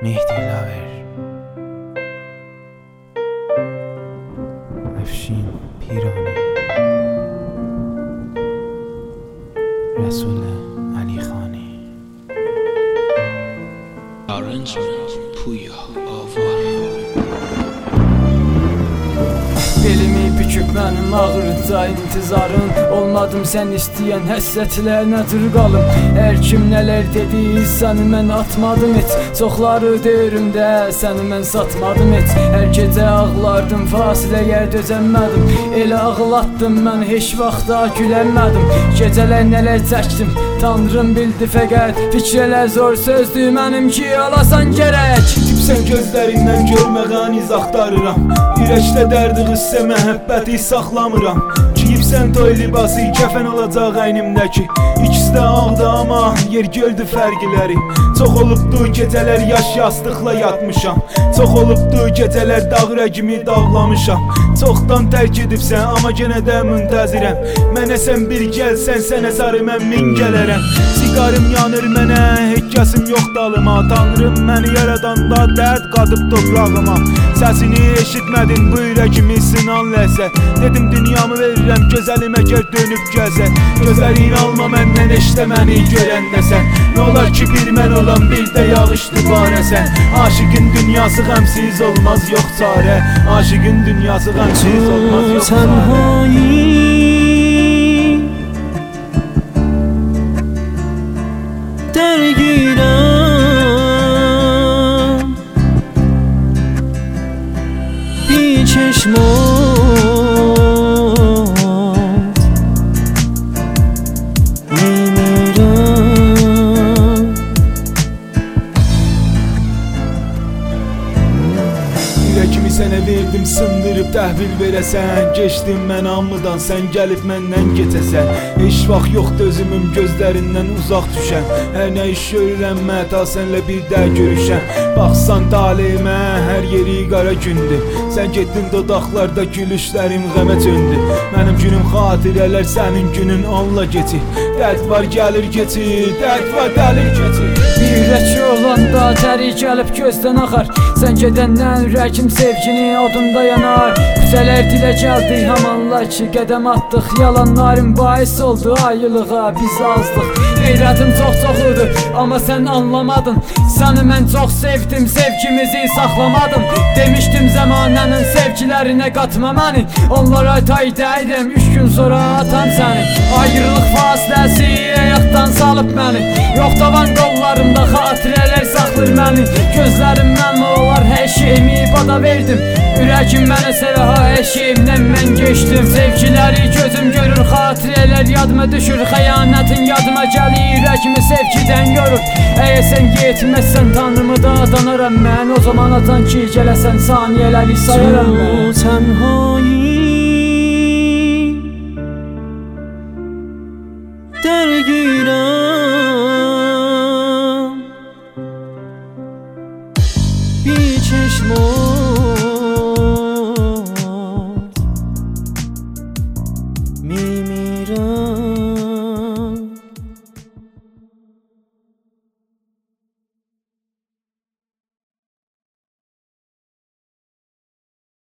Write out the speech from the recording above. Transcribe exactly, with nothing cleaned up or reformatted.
Mehdi Laver, Afşin Pirani, Resul Ali Khani. Arrangement Puya Avar. Belimi büküb mənim ağırca intizarın, olmadım sən istəyən həsrətlə nədir qalım. Hər kim nələr dedi, səni mən atmadım heç. Çoxları deyirəm də, səni mən satmadım heç. Hər gecə ağlardım, fasiləyə dözənmədim. Elə ağlatdım, mən heç vaxta gülənmədim. Gecələr nələr çəkdim, Tanrım bildi fəqət. Fikrələr zor sözdür mənim ki, alasan gərək. Tipsən gözlərindən görməğən iz axtarıram. Ürəkdə dərdi qıssə məhəbbəti saxlamıram. Giyibsən toy libası, kəfən olacaq əynimdəki. İkisi də ağdı amma yer gördü fərqləri. Çox olubdu gecələr yaş yastıqla yatmışam. Çox olubdu gecələr dağ rəqimi dağlamışam. Çoxdan tərk edibsən amma genə də müntəzirəm. Mənə sən bir gəlsən, sənə sarı mən min gələrəm. Siqarım yanır mənə, hekkəsim yox dalıma. Tanrım məni yaradanda dərd qadıb toprağıma. Səsini eşitmədin bu ürəkimi sınan ləzzət. Dedim dünyamı verirəm gözəlim əgər dönüb gəzə. Gözlərin alma məndən eşdə məni görəndəsən. Nə olar ki bir mən olan bir də yağışdı barəsən. Aşıqın dünyası qəmsiz olmaz yox çarə. Aşıqın dünyası qəmsiz olmaz yox çarə. درگیرم بی چشمات میمیرم. Ürəkimi sənə verdim sındırıb təhvil verəsən. Geçdim mən hamıdan sən gəlib məndən keçəsən. Heç vaxt yoxdur özümüm gözlərindən uzaq düşən. Hər nə iş görürəm məta sənlə bir də görüşən. Baxsan taleyimə hər yeri qara gündür. Sən getdin dodaqlarda gülüşlərim qəmə çöndü. Mənim günüm xatirələr sənin günün onunla keçir. Dərd var gəlir keçir, dərd var dəlir keçir. Bir ürək olanda təri gəlib gözdən axar. Sən gedəndən ürəkim sevgini odunda yanar. Küçələr dilə gəldi hamanla ki qədəm attıq. Yalanların bahis oldu ayrılığa biz azdıq. Qeyrətim çox çoxudur amma sən anlamadın. Səni mən çox sevdim, sevgimizi saxlamadım. Demişdim zəmanənin sevgilərinə qatma məni. Onlara tay dəydim, üç gün sonra atam səni. Ayrılıq fasiləsi ayaqdan salıb məni. Yox tavan qollarımda xatirələr saxlır məni. Gözlərim mənmə olar, hər şeyimi bada verdim. Ürəkim mənə sevə, hər şeyimdən mən geçdim. Sevgiləri gözüm görür, xatirələr yadıma düşür. Xəyanətin yadıma gəlir, ürəkimi sevgidən görür. Əgər sən getməzsən tanrımı da danaram mən. O zaman atan ki gələsən saniyələri sayaram mən. تنهایی